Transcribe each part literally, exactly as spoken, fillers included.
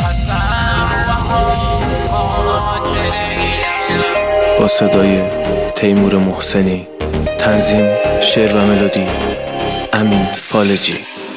با صدای تیمور محسنی، تنظیم شعر و ملودی امین فالجی.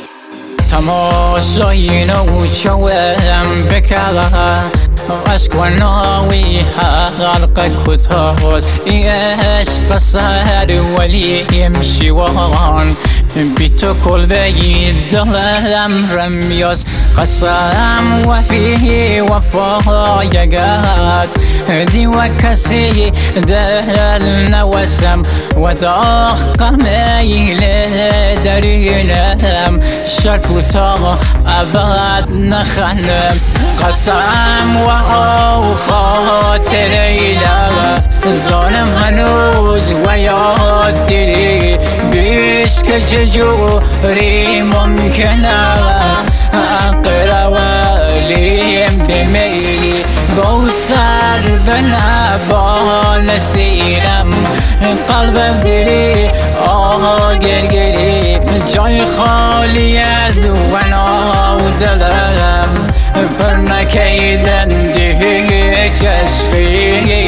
تماشای نوچوام بکرم عشق و ناوی حلق کتاز عشق سر ولی امشیوان بی تو کلبه دلم رمیاز قسم و بی وفایگت دی و کسی دل نوسم و داخ میل درینم شرط و تا ابد نخنم قسم و خاطر ایلا ظالم هنوز و یاد دلی بیش که چجوری ممکنه اقرا ولیم بمیلی گو سر بنبا نسیرم قلبم دلی آه گرگری جای خالیت و ناو دلم پر نکیدن دیگه چشقی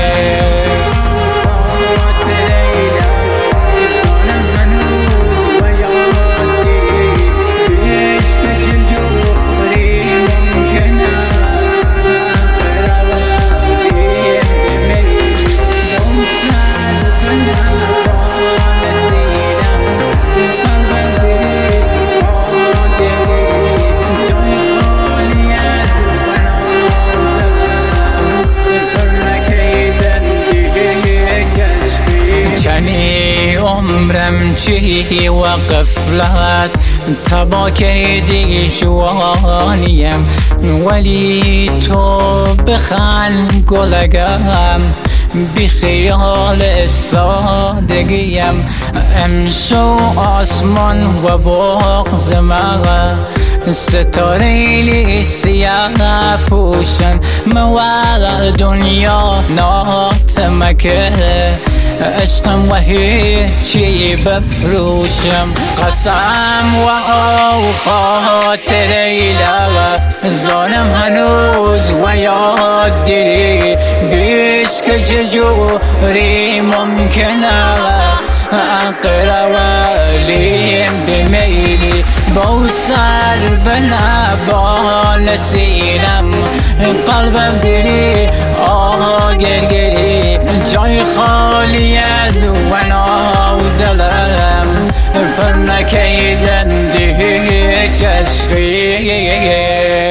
عمرم چی و قفلت تبا کردی جوانیم ولی تو بخن گلگم بی خیال سادگیم امشو آسمان و بغض مغا ستاره لی سیاه پوشن موال دنیا ناتمکه عشقم و هیچی بفروشم قسم و خاطر ایلا ظالم هنوز و یاد دلی بیش که چجوری ممکنه اقرا ولیم بمیلی با سر بنبا نسیرم قلبم دلی آه گرگری جای خالیت و ناو دلم پر نکیدن دیگه چشقی